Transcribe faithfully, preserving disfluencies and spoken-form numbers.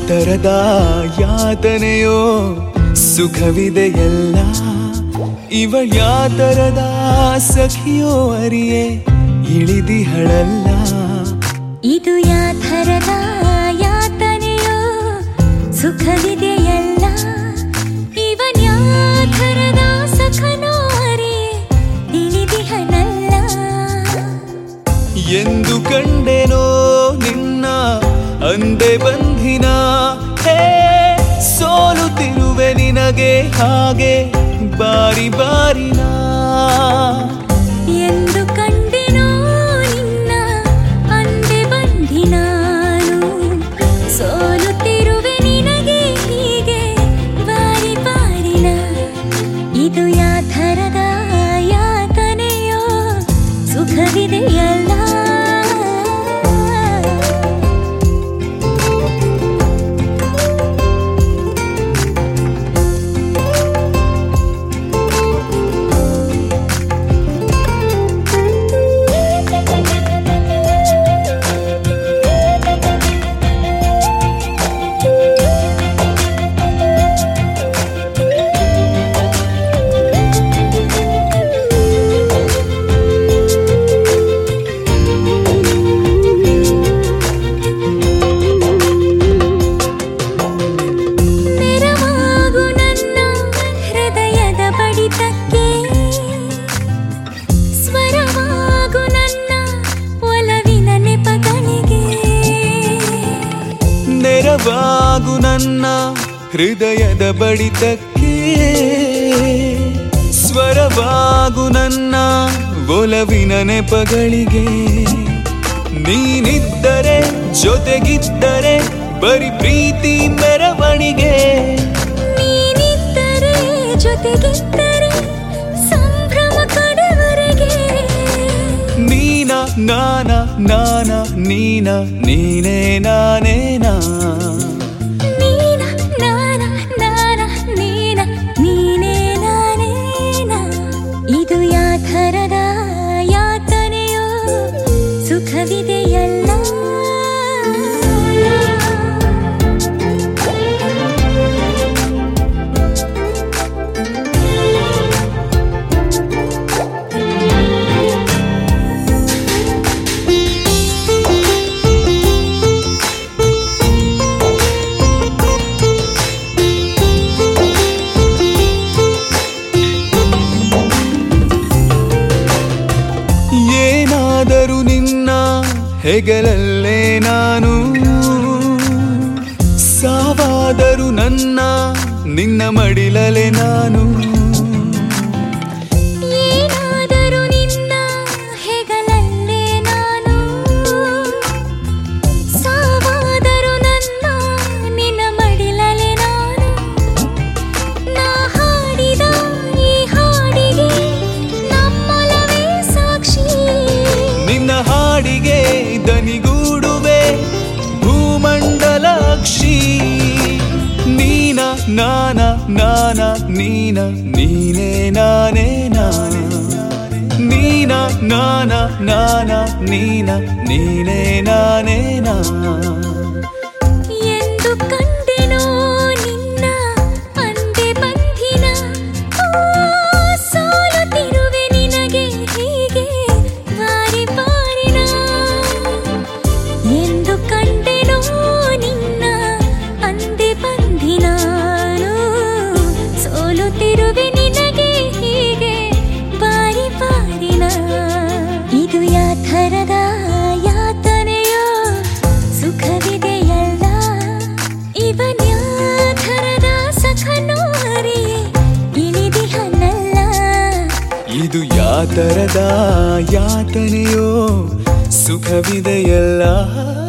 ತರದ ಯಾತನೆಯೋ ಸುಖವಿದೆಯಲ್ಲ ಇವಳ ಯಾತರದ ಸಖಿಯೋ ಅರಿಯೇ ಇಳಿದಿಹಳಲ್ಲ ಇದು ಯಾತರದ ಯಾತನೆಯೋ ಸುಖವಿದೆಯಲ್ಲ ಇವನ್ ಯಾತರದ ಸಖನೋ ಅರಿಯೇ ಇಳಿದಿಹಳಲ್ಲ ಎಂದು ಕಂಡೆನೋ ನಿನ್ನ ಅಂದೆ ಬಂಧಿನ ಹೇ ಸೋಲುತ್ತಿರುವೆ ನಿನಗೆ ಹಾಗೆ ಬಾರಿ ಬಾರಿನ ಎಂದು ಕಂಡೆನೋ ನಿನ್ನ ಅಂದೆ ಬಂಧಿನಾನು ಸೋಲುತ್ತಿರುವೆ ನಿನಗೆ ಹೀಗೆ ಬಾರಿ ಬಾರಿನ ಇದು ಯಾತರದ ಯಾತನೆಯೋ ಸುಖವಿದೆಯಲ್ಲ ನೆರವಾಗು ನನ್ನ ಹೃದಯದ ಬಡಿತಕ್ಕೆ ಸ್ವರವಾಗು ನನ್ನ ಒಲವಿನ ನೆಪಗಳಿಗೆ ನೀನಿದ್ದರೆ ಜೊತೆಗಿದ್ದರೆ ಬರಿ ಪ್ರೀತಿ ಮೆರವಣಿಗೆ ನೀನಿದ್ದರೆ ಜೊತೆಗಿದ್ದರೆ ಸಂಭ್ರಮ ಕಡೆವರೆಗೆ ನೀನ ನಾನ ನಾನ ನೀನ ನೀನೇ ನಾನೇನಾ ನೀನ ನಾನ ನಾನ ನೀನ ನೀನೇ ನಾನೇನಾ ಇದು ಯಾತರದ ಯಾತನೆಯೋ ಸುಖವಿದೆಯಲ್ಲ ಏನಾದರೂ ನಿನ್ನ ಹೆಗಲಲ್ಲೇ ನಾನು ಸಾವಾದರೂ ನನ್ನ ನಿನ್ನ ಮಡಿಲಲೆ ನಾನು ಏನಾದರೂ ನಿನ್ನ ಹೆಗಲಲ್ಲೇ ನಾನು ಸಾವಾದರೂ ನನ್ನ ನಿನ್ನ ಮಡಿಲಲೆ ನಾನು ನಾ ಹಾಡಿದ ಈ ಹಾಡಿಗೆ ನಮ್ಮೊಲವೇ ಸಾಕ್ಷಿ ನಿನ್ನ ಹಾಡಿಗೆ ದನಿಗೂಡುವೆ ಭೂಮಂಡಲಾಕ್ಷಿ ನೀನ ನಾನ ನಾನ ನೀನ ನೀನೇ ನಾನೇನಾ ನೀನ ನಾನ ನಾನ ನೀನ ನೀನೇ ನಾನೇನಾ ಎಂದು ಕಂಡೆನೋ ನಿನ್ನ ಅಂದೆ ಬಂಧಿನ ಸೋಲುತ್ತಿರುವೆ ನಿನಗೆ ಹೀಗೆ ಬಾರಿ ಬಾರಿನ ಎಂದು ಕಂಡೆನೋ ನಿನ್ನ ಅಂದೆ ಬಂಧಿನಾನು ಸೋಲುತ್ತಿರುವೆ ನಿನಗೆ ಹೀಗೆ ಬಾರಿ ಬಾರಿನ ಇದು ಯಾತರದ ಯಾತನೆಯೋ ಸುಖವಿದೆಯಲ್ಲ ಇವನ್ ಯಾತರದ ಸಖನೋ ಅರಿಯೇ ಇಳಿದಿಹಳಲ್ಲ ಇದು ಯಾತರದ ಯಾತನೆಯೋ ಸುಖವಿದೆಯಲ್ಲ